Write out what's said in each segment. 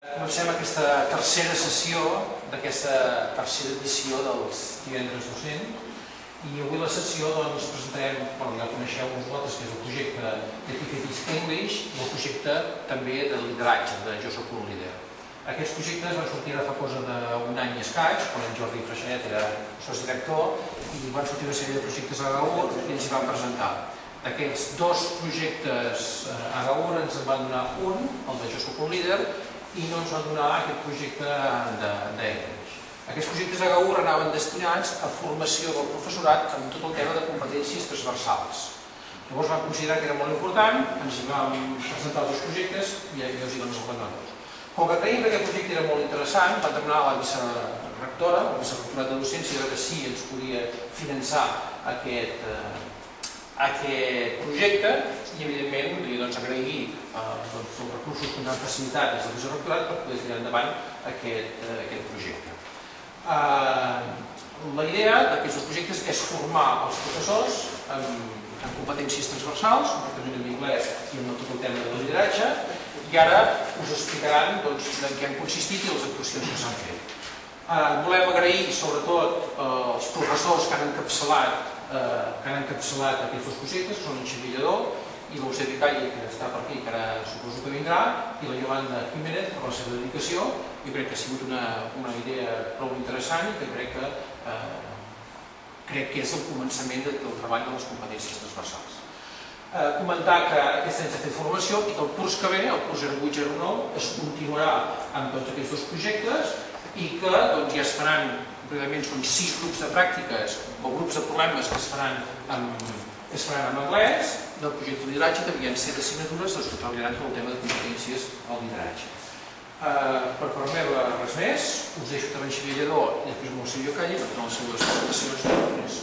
Comencem aquesta tercera sessió d'aquesta tercera edició dels divendres docent i avui la sessió presentarem, ja coneixeu vosaltres, que és el projecte de Tifetis English i el projecte també de lideratge, de Jo soc un líder. Aquests projectes van sortir fa cosa d'un any i escaig, quan en Jordi Freixenet era sotsdirector, i van sortir una sèrie de projectes a GAUR i ens hi van presentar. D'aquests dos projectes a GAUR ens en van donar un, el de Jo soc un líder, i no ens van donar aquest projecte d'English. Aquests projectes a GAUR anaven destinats a formació del professorat en tot el tema de competències transversals. Llavors vam considerar que era molt important, ens hi vam presentar els dos projectes i ja us hi dono els guanyadors. Com que creiem que aquest projecte era molt interessant, vam demanar a la vicerectora, el vicerectorat de docència, que sí ens podia finançar aquest projecte i evidentment li agrair els recursos que ens han facilitat des del vicerectorat per poder tirar endavant aquest projecte. La idea d'aquests dos projectes és formar els professors en competències transversals, concretament en anglès i en tot el tema de lideratge, i ara us explicaran en què han consistit i les actuacions que s'han fet. Volem agrair sobretot als professors que han encapçalat aquests dos projectes, que són en Xavier Lledó i l'Eusebi Calle, que està per aquí, que ara suposo que vindrà, i la Yolanda Jiménez per la seva dedicació. Jo crec que ha sigut una idea prou interessant i que crec que és el començament del treball de les competències transversals. Comentar que aquest any s'ha fet formació i que el curs que ve, el curs 08-09, es continuarà amb tots aquests dos projectes i que ja es faran, concretament són 6 grups de pràctiques o grups de problemes que es faran en anglès del projecte de lideratge, que havien 7 assignatures que treballaran tot el tema de competències al lideratge. Per part meva, res més, us deixo també en Xavier Lledó i després amb el Silvio Calle per donar les seves presentacions.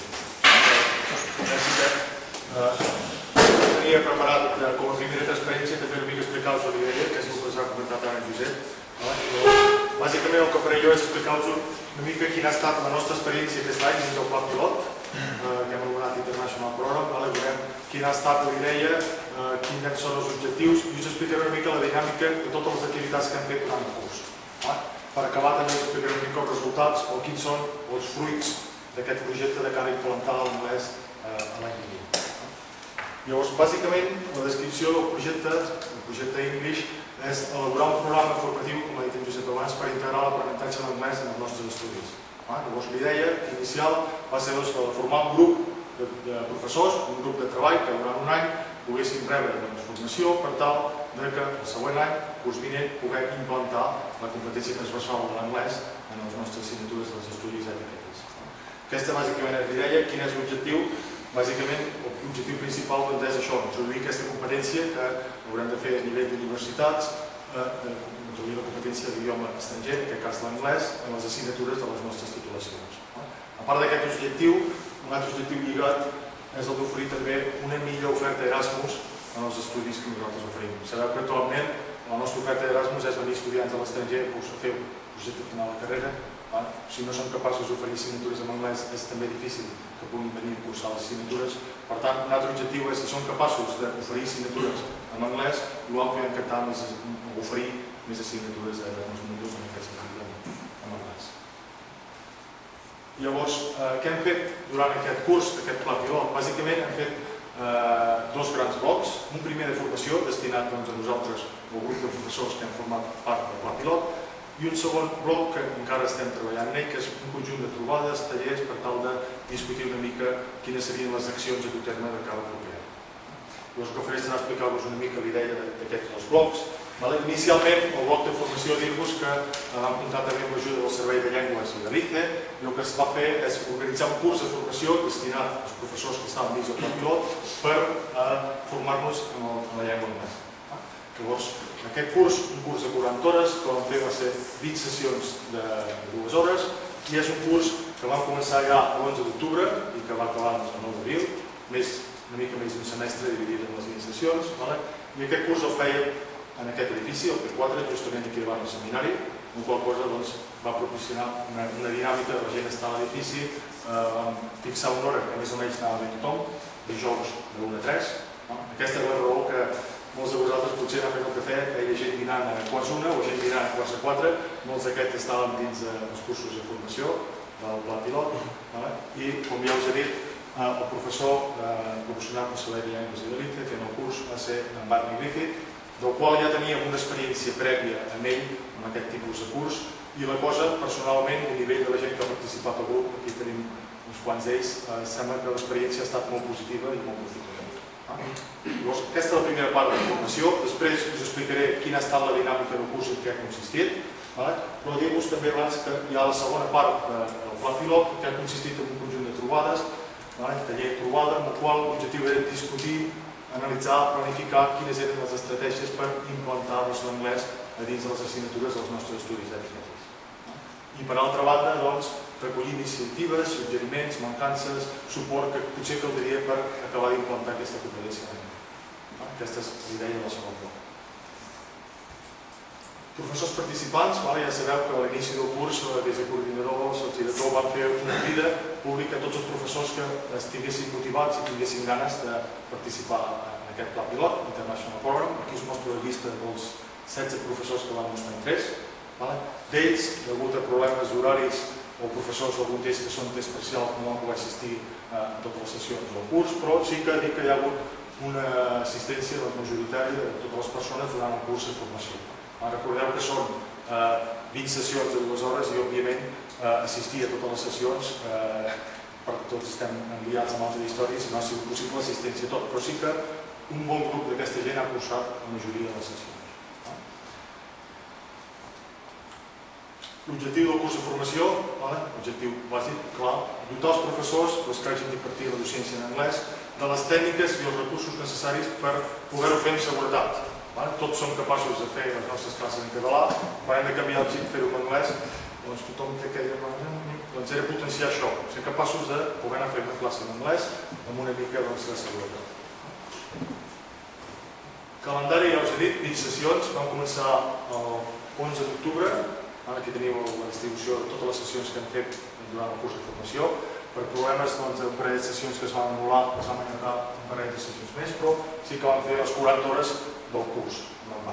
Tenia preparat com a primera transparència també una mica explicar-vos la idea, que és el que s'ha comentat ara en Josep. Bàsicament el que faré jo és explicar-vos una mica quina ha estat la nostra experiència aquest any dins del pla pilot, que hem anomenat International Program. Veurem quina ha estat la idea, quins són els objectius i us explicaré una mica la dinàmica de totes les activitats que hem fet durant el curs. Per acabar també us explicaré una mica els resultats o quins són els fruits d'aquest projecte de cara a implementar l'anglès l'any vinent. Llavors, bàsicament, la descripció del projecte English, és elaborar un programa formatiu, com ha dit en Josep abans, per integrar l'aprenentatge en anglès en els nostres estudis. Llavors, l'idea inicial va ser formar un grup de professors, un grup de treball que durant un any poguessin rebre formació per tal que el següent any, curs vinent, poder implantar la competència transversal de l'anglès en les nostres assignatures dels estudis ètics. Aquesta bàsicament és l'idea. Quin és l'objectiu? Bàsicament, l'objectiu principal és això, introduir aquesta competència que haurem de fer a nivell d'universitats, introduir la competència d'idioma estranger, en aquest cas l'anglès, en les assignatures de les nostres titulacions. A part d'aquest objectiu, un altre objectiu lligat és el d'oferir també una millor oferta d'Erasmus en els estudis que nosaltres oferim. Sabeu que actualment la nostra oferta d'Erasmus és venir estudiants a l'estranger a fer un projecte final de carrera. Si no som capaços d'oferir assignatures en anglès, és també difícil que puguin venir a cursar les assignatures. Per tant, un altre objectiu és, si som capaços d'oferir assignatures en anglès, l'UAM podem intentar oferir més assignatures d'Erasmus Mundus en aquest sentit en anglès. Llavors, què hem fet durant aquest curs, aquest pla pilot? Bàsicament hem fet dos grans blocs. Un primer de formació, destinat a nosaltres, el grup de professors que hem format part del pla pilot, i un segon bloc que encara estem treballant en ell, que és un conjunt de trobades, tallers, per tal de discutir una mica quines serien les accions a dur terme de cada proper any. Llavors, el que faré serà explicar-vos una mica l'idea d'aquests dos blocs. Inicialment, el bloc de formació, dir-vos que vam comptar també amb l'ajuda del Servei de Llengües i de l'ICE, i el que es va fer és organitzar un curs de formació destinat als professors que estaven dins del pla pilot per formar-nos en la llengua anglesa. Llavors, aquest curs, un curs de 40 hores, que vam fer va ser 20 sessions de 2 hores, i és un curs que vam començar ja l'11 d'octubre i que va acabar el 9 d'abril, una mica més d'un semestre dividit en les 20 sessions, i aquest curs el fèiem en aquest edifici, el P4, justament aquí davant del seminari, amb qual cosa va proporcionar una dinàmica de la gent estar a l'edifici, vam fixar una hora que més o menys anava bé tothom, dijous de 1 a 3. Aquesta és la raó que molts de vosaltres potser anar fent el cafè, veia gent dinant a quarts 1 o gent dinant a quarts 4, molts d'aquests estàvem dins dels cursos de formació del Pla Pilot, i com ja us he dit, el professor proporcionat per Saler Llengües i de l'ICE fent el curs va ser en Barney Griffith, del qual ja teníem una experiència prèvia amb ell, en aquest tipus de curs, i la cosa, personalment, a nivell de la gent que ha participat al grup, aquí tenim uns quants d'ells, sembla que l'experiència ha estat molt positiva i molt positiva. Llavors, aquesta és la primera part de la formació, després us explicaré quina ha estat la dinàmica del curs i en què ha consistit, però dir-vos també abans que hi ha la segona part del Pla Pilot, que ha consistit en un conjunt de trobades, taller trobada, en el qual l'objectiu era discutir, analitzar, planificar quines eren les estratègies per implantar l'anglès a dins de les assignatures dels nostres estudis ètics. I per altra banda, recollir iniciatives, suggeriments, mancances, suport que potser caldria per acabar d'implantar aquesta competència. Aquesta és l'idea de la segona part. Professors participants, ja sabeu que a l'inici del curs, des de coordinadors, el director, van fer una crida pública a tots els professors que estiguessin motivats i tinguessin ganes de participar en aquest Pla Pilot, International Program. Aquí us mostro la llista dels 16 professors que van mostrar interès. D'ells, degut a problemes d'horaris o professors, alguns d'ells que són test parcial, no van poder assistir a totes les sessions del curs, però sí que dic que hi ha hagut una assistència majoritària de totes les persones durant el curs de formació. Recordeu que són 20 sessions de 2 hores i, òbviament, assistir a totes les sessions, perquè tots estem enviats amb altres històries i no ha sigut possible l'assistència a tot, però sí que un bon grup d'aquesta gent ha cursat la majoria de les sessions. L'objectiu del curs de formació, objectiu bàsic, clar, dotar els professors, els que hagin d'impartir la docència en anglès, de les tècniques i els recursos necessaris per poder-ho fer amb seguretat. Tots som capaços de fer les nostres classes en català, quan hem de canviar el xip i fer-ho en anglès, doncs tothom té aquella manera, doncs era potenciar això, ser capaços de poder anar a fer una classe en anglès amb una mica de seguretat. Calendari, ja us he dit, 20 sessions, vam començar el 11 d'octubre. Aquí teniu la distribució de totes les sessions que hem fet durant el curs de formació. Per problemes d'un parell de sessions que es van anul·lar, es van allargar un parell de sessions més, però sí que vam fer les 40 hores del curs normal.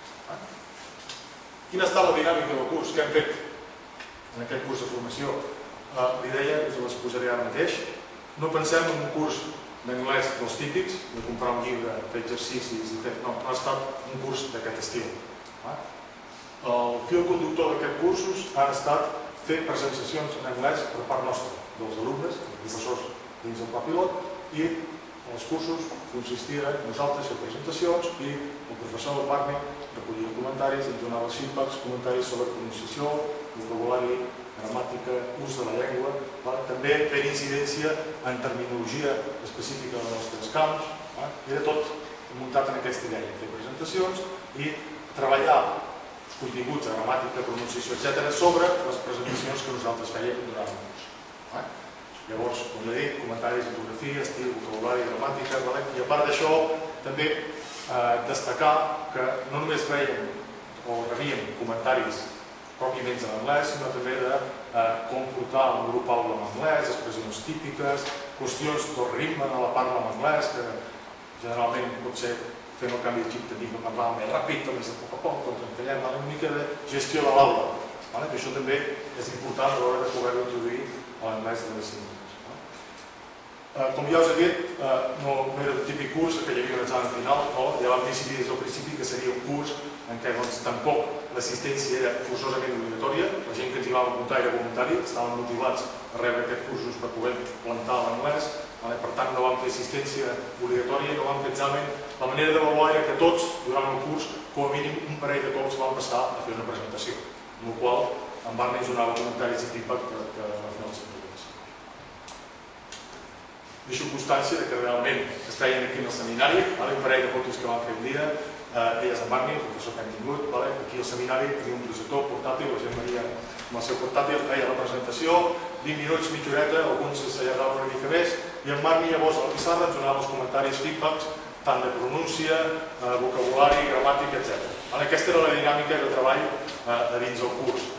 Quina ha estat la dinàmica del curs? Què hem fet en aquest curs de formació? L'idea, us les posaré ara mateix. No pensem en un curs d'anglès dels típics, de comprar un llibre, fer exercicis i fer... No, ha estat un curs d'aquest estil. El fil conductor d'aquests cursos ha estat fer presentacions en anglès per part nostra, dels alumnes, els professors dins del Pla Pilot, i els cursos consistien nosaltres fer presentacions i el professor del Barney recollia comentaris, ens donava els feedbacks, comentaris sobre pronunciació, vocabulari, gramàtica, ús de la llengua, també fer incidència en terminologia específica dels nostres camps. Era tot muntat en aquesta idea, fer presentacions i treballar continguts de gramàtica, pronunciació, etc. sobre les presentacions que nosaltres fèiem durant el curs. Llavors, com he dit, comentaris d'ortografia, estil, vocabulari, gramàtica, i a part d'això també destacar que no només veiem o rebíem comentaris pròpiament en anglès, sinó també de com portar un grup aula en anglès, expressions típiques, qüestions del ritme de la parla en anglès, que generalment pot ser fent el canvi de xip de per parlar més ràpid o més a poc a poc, doncs entenem una mica de gestió de l'aula, que això també és important a l'hora de poder-ho introduir a l'anglès de les assignatures. Com ja us he dit, no era el típic curs que hi havia un examen final, ja vam decidir des del principi que seria un curs en què tampoc l'assistència era forçosament obligatòria, la gent que ens hi va apuntar era voluntari, estaven motivats a rebre aquests cursos per poder plantar l'anglès, per tant no vam fer assistència obligatòria, no vam fer examen. La manera d'avaluar era que tots, durant el curs, com a mínim un parell de cops vam passar a fer una presentació, amb la qual em van més donar comentaris i feedback que els nostres alumnes. Deixo constància que realment es feien aquí en el seminari, un parell de fotos que vam fer un dia, elles en Barney, el professor que hem tingut, aquí al seminari tenia un projector portàtil, la gent venia amb el seu portàtil, feia la presentació, 20 minuts, mitja horeta, alguns s'allargaven una mica més, i en Barney llavors a la pissarra ens donava els comentaris, feedbacks, tant de pronúncia, vocabulari, gramàtica, etc. Aquesta era la dinàmica de treball a dins del curs.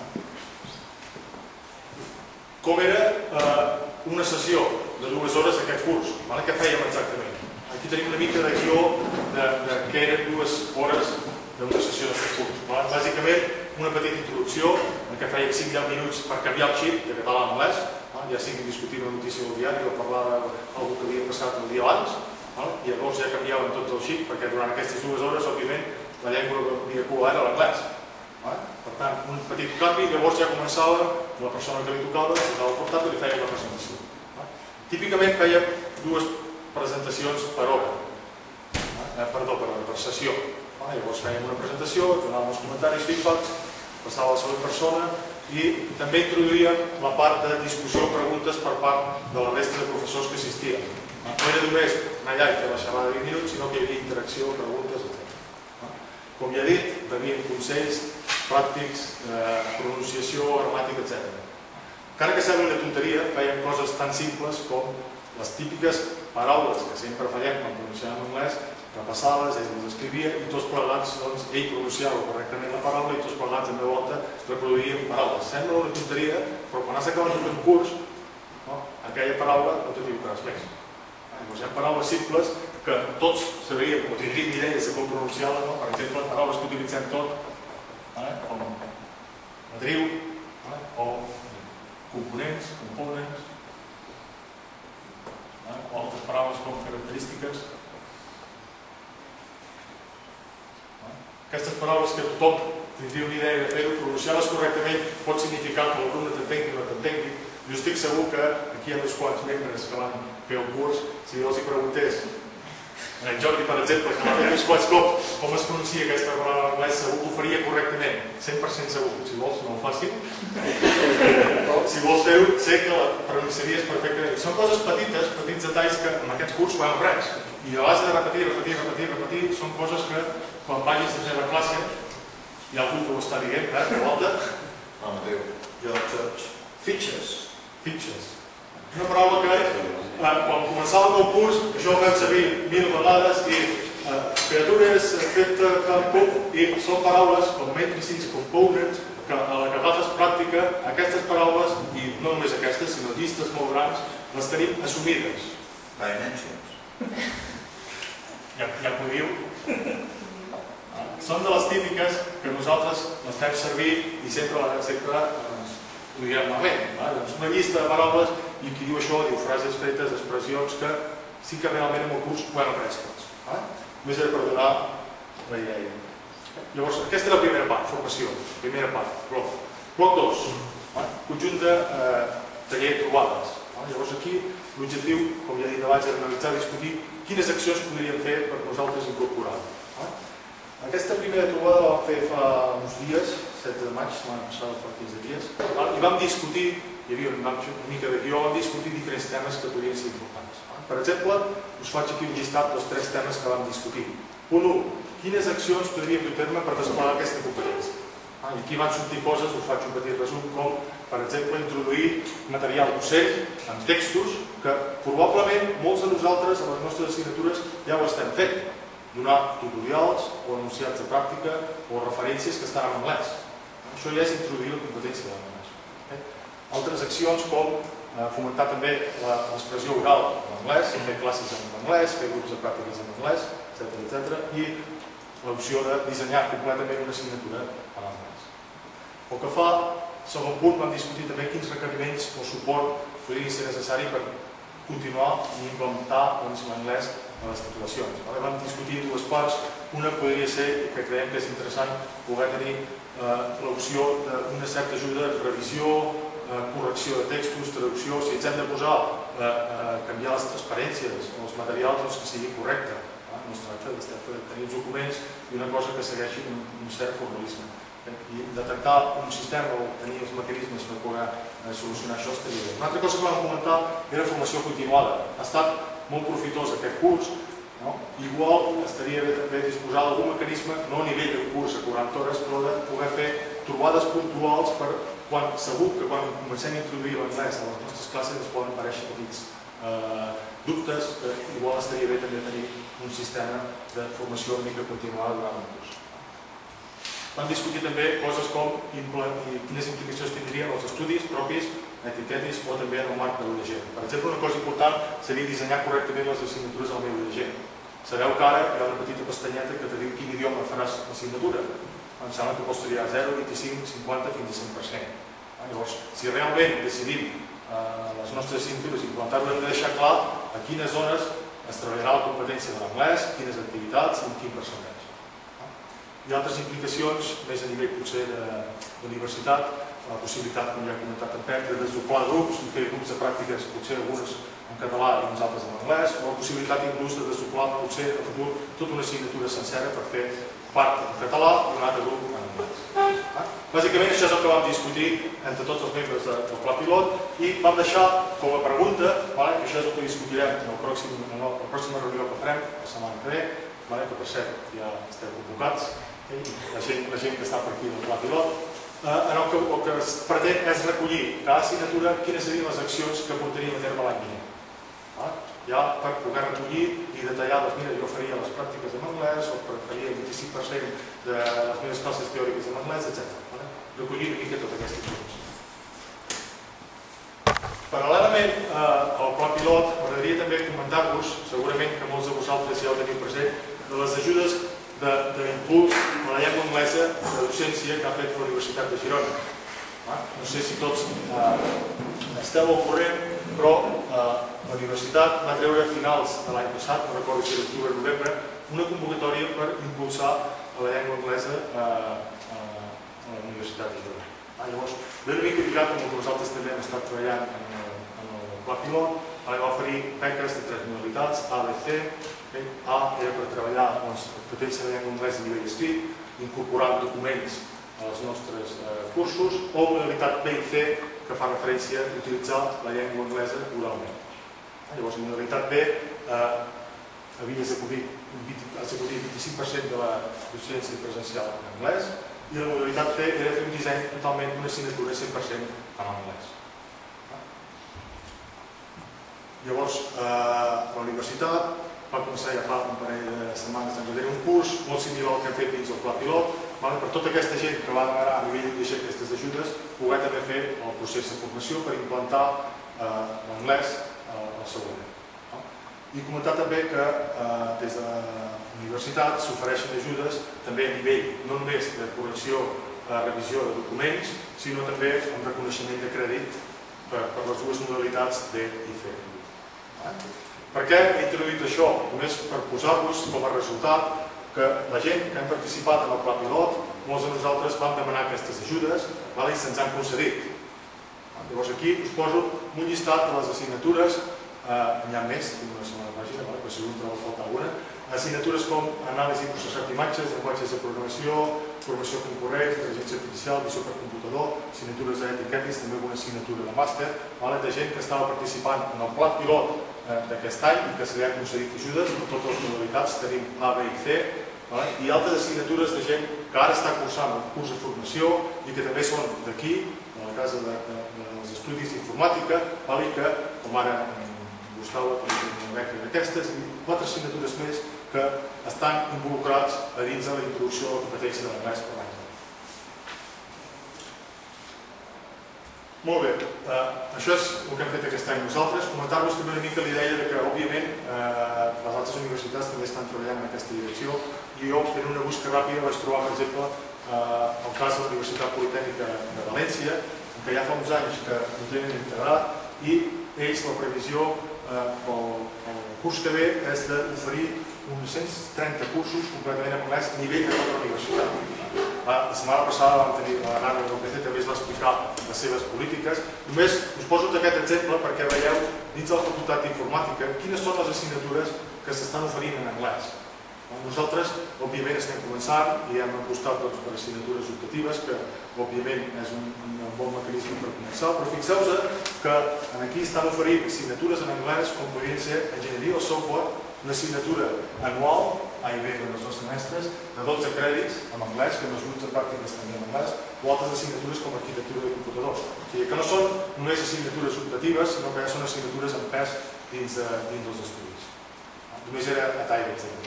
Com era una sessió de 2 hores d'aquest curs? Què fèiem exactament? Aquí tenim una mica de guió de perquè eren 2 hores d'una sessió de curs. Bàsicament, una petita introducció en què fèiem 5-10 minuts per canviar el xip de català a anglès, ja sigui discutir una notícia del diari o parlar d'algú que havia passat el dia abans, i llavors ja canviàvem tots el xip perquè durant aquestes 2 hores, òbviament, la llengua vehicular era l'anglès. Per tant, un petit canvi, llavors ja començava la persona que li tocava, posava el portàtil i feia la presentació. Típicament fèiem 2 presentacions per hora, per sessió. Llavors fèiem una presentació, donàvem els comentaris, feedbacks, passava a la següent persona i també introduïem la part de discussió o preguntes per part de la resta de professors que assistien. No era només anar allà i fer la xerrada de 20 minuts, sinó que hi havia interacció, preguntes, etc. Com ja he dit, rebien consells pràctics, pronunciació, gramàtica, etc. Encara que sembla una tonteria, fèiem coses tan simples com les típiques paraules que sempre fallem quan pronunciem en anglès, repassades, ell les escrivia i tots plegats, ell pronunciava correctament la paraula i tots plegats en veu alta reproduïen paraules. Sembla una tonteria, però quan has acabat un curs, aquella paraula no t'equivocaràs més. Hi ha paraules simples que tots sabríem o tindríem idees de com pronunciar-la, per exemple, paraules que utilitzem tot, com matriu o components, components, o altres paraules com característiques. Aquestes paraules que tothom tindria una idea de fer-ho, pronunciar-les correctament pot significar que l'alumne t'entengui o no t'entengui. Jo estic segur que aquí hi ha uns quants membres que van fer el curs, si jo els hi preguntés, en Jordi, per exemple, que va fer uns quants cops com es pronuncia aquesta paraula en anglès, segur que ho faria correctament, 100% segur. Si vols, no ho faci. Si vols fer-ho, sé que la pronunciaries perfectament. Són coses petites, petits detalls que en aquests curs ho hem après. I a base de repetir, són coses que quan vagis a fer la classe, hi ha algú que ho està dient, que volta. Fitxes. Una paraula que, quan començàvem el curs, això ho fem servir 1000 vegades i criatures, fet camp, i són paraules com matrices, components, que a la que agafes pràctica, aquestes paraules, i no només aquestes, sinó llistes molt grans, les tenim assumides. Dimensions. Ja ho diu. Són de les típiques que nosaltres les fem servir i sempre ho diem malament. Una llista de paraules i qui diu això diu frases fetes, expressions que sí que realment en el curs ho hem après tots. Només era per donar la idea. Llavors, aquesta és la primera part, formació. Primera part, bloc. Bloc 2, conjunt de taller trobades. Llavors aquí l'objectiu, com ja he dit abans, és analitzar i discutir quines accions podríem fer per nosaltres incorporar. Aquesta primera trobada la vam fer fa uns dies, 7 de maig, setmana passada fa 15 dies, i vam discutir, hi havia una mica de guió, vam discutir diferents temes que podrien ser importants. Per exemple, us faig aquí un llistat dels 3 temes que vam discutir. Punt 1. Quines accions podríem dur a terme per desplegar aquesta competència? I aquí van sortir coses, us faig un petit resum, com, per exemple, introduir material docent amb textos que probablement molts de nosaltres a les nostres assignatures ja ho estem fent. Donar tutorials o anunciats de pràctica o referències que estan en anglès. Això ja és introduir la competència de l'anglès. Altres accions com fomentar també l'expressió oral en anglès, fer classes en anglès, fer grups de pràctiques en anglès, etc. I l'opció de dissenyar completament una assignatura en anglès. Pel que fa al segon punt, vam discutir també quins requeriments o suport podrien ser necessaris per continuar i implementar l'anglès a les titulacions. Vam discutir 2 parts. Una podria ser, que creiem que és interessant, poder tenir l'opció d'una certa ajuda de revisió, correcció de textos, traducció, si ens hem de posar a canviar les transparències o els materials que sigui correcte. No es tracta de tenir els documents i una cosa que segueixi un cert formalisme. I detectar un sistema o tenir els mecanismes per poder solucionar això estaria bé. Una altra cosa que vam comentar era formació continuada. Ha estat molt profitós aquest curs. Igual estaria bé també disposar d'algun mecanisme, no a nivell de curs a 40 hores, però de poder fer trobades puntuals per quan segur que quan comencem a introduir l'anglès a les nostres classes ens poden aparèixer petits dubtes, que igual estaria bé també tenir un sistema de formació una mica continuada durant el curs. Vam discutir també coses com quines implicacions tindrien els estudis propis, etiquetes o també en el marc de l'UDG. Per exemple, una cosa important seria dissenyar correctament les assignatures al meu UDG. Sabeu que ara hi ha una petita pestanyeta que te diu quin idioma faràs l'assignatura. Em sembla que pots triar 0, 25, 50 fins a 100%. Llavors, si realment decidim les nostres assignatures implantar-ho, hem de deixar clar a quines zones es treballarà la competència de l'anglès, quines activitats i en quin percentatge. Hi ha altres implicacions, més a nivell potser d'universitat, la possibilitat, com ja he comentat en Pep, de desdoblar grups i fer grups de pràctiques, potser algunes en català i uns altres en anglès, o la possibilitat inclús de desdoblar potser a futur tota una assignatura sencera per fer part en català i un altre grup en anglès. Bàsicament això és el que vam discutir entre tots els membres del pla pilot i vam deixar com a pregunta, que això és el que discutirem en la pròxima reunió que farem la setmana que ve, que per cert ja esteu convocats, la gent que està per aquí del pla pilot, en el que es pretén és recollir cada assignatura quines serien les accions que portaríem a terme l'any vinent. Ja per poder recollir i detallar, doncs mira, jo faria les pràctiques en anglès o faria el 25% de les meves classes teòriques en anglès, etc. Recollir una mica tota aquesta informació. Paral·lelament al pla pilot, m'agradaria també comentar-vos, segurament que molts de vosaltres ja ho teniu present, de les ajudes d'impuls a la llengua anglesa de docència que ha fet la Universitat de Girona. No sé si tots esteu al corrent, però la Universitat va treure a finals de l'any passat, no recordo si era octubre o novembre, una convocatòria per impulsar la llengua anglesa a la Universitat de Girona. Llavors, ve una mica lligat amb el que vosaltres també hem estat treballant en el pla pilot, va oferir beques de 3 modalitats, A, B, C. A era per treballar la competència de la llengua anglesa a nivell escrit, incorporant documents als nostres cursos, o modalitat B i C, que fa referència a utilitzar la llengua anglesa oralment. Llavors, la modalitat B havies d'acudir el 25% de la docència presencial en anglès i la modalitat C era fer un disseny totalment d'una assignatura 100% en anglès. Llavors, la universitat va començar ja fa un parell de setmanes a engegar un curs molt similar al que hem fet dins del pla pilot, per tota aquesta gent que va demanar a nivell de aquestes ajudes poder també fer el procés de formació per implantar l'anglès al seu moment. I comentar també que des de la universitat s'ofereixen ajudes també a nivell no només de correcció, revisió de documents, sinó també amb reconeixement de crèdit per les dues modalitats D i C. Per què he introduït això? Només per posar-vos com a resultat que la gent que hem participat en el pla pilot, molts de nosaltres vam demanar aquestes ajudes i se'ns han concedit. Llavors aquí us poso un llistat de les assignatures, n'hi ha més, tinc una segona pàgina, però si us en falta alguna, assignatures com anàlisi i processat d'imatges, llenguatges de programació, formació concurrent, intel·ligència artificial, visió per computador, assignatures d'etiquetes, també una assignatura de màster, de gent que estava participant en el pla pilot d'aquest any i que se li han concedit ajudes per totes les modalitats, tenim A, B i C, i altres assignatures de gent que ara està cursant el curs de formació i que també són d'aquí, a la casa dels estudis d'informàtica, i que, com ara Gustavo, una beca d'aquestes, i 4 assignatures més que estan involucrats a dins de la introducció de la competència de l'anglès per l'any. Molt bé, això és el que hem fet aquest any nosaltres. Comentar-vos també una mica la idea que, òbviament, les altres universitats també estan treballant en aquesta direcció i jo, fent una busca ràpida, vaig trobar, per exemple, el cas de la Universitat Politècnica de València, en què ja fa uns anys que ho tenen integrat i ells, la previsió pel curs que ve és d'oferir uns 130 cursos completament en anglès a nivell de tota la universitat. La setmana passada vam tenir la Nara del PC, també es va explicar les seves polítiques. Només us poso aquest exemple perquè veieu dins de la Facultat d'Informàtica quines són les assignatures que s'estan oferint en anglès. Nosaltres, òbviament, estem començant i hem apostat per assignatures optatives, que, òbviament, és un bon mecanisme per començar, però fixeu-vos que aquí estan oferint assignatures en anglès com podrien ser enginyeria o software, una assignatura anual, A i B en els 2 semestres, de 12 crèdits en anglès, fent els grups de pràctiques també en anglès, o altres assignatures com arquitectura de computadors. O sigui que no són només assignatures optatives, sinó que ja són assignatures en pes dins dels estudis. Només era a tall d'exemple.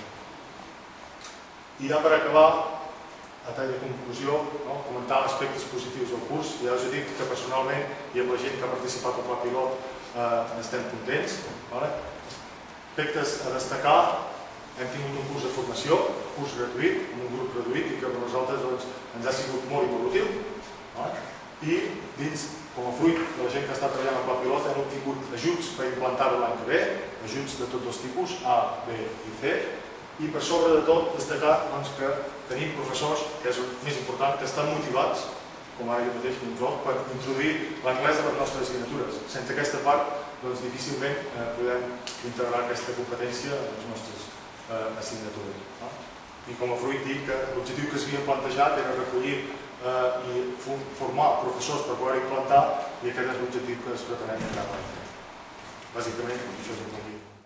I ja per acabar, a tall de conclusió, comentar aspectes positius del curs. Ja us he dit que personalment i amb la gent que ha participat al pla pilot estem contents. Aspectes a destacar, hem tingut un curs de formació, un curs gratuït, amb un grup gratuït i que per nosaltres ens ha sigut molt i molt útil. I dins, com a fruit de la gent que està treballant al pla pilot, hem obtingut ajuts per implantar-ho l'any que ve, ajuts de tots els tipus, A, B i C, i per sobre de tot destacar que tenim professors, que és el més important, que estan motivats, com ara jo mateix per introduir l'anglès a les nostres assignatures. Sense aquesta part, difícilment podem integrar aquesta competència a les nostres assignatures. I com a fruit dic que l'objectiu que s'havia plantejat era recollir i formar professors per poder implantar, i aquest és l'objectiu que es pretenem en cada any. Bàsicament, això és el que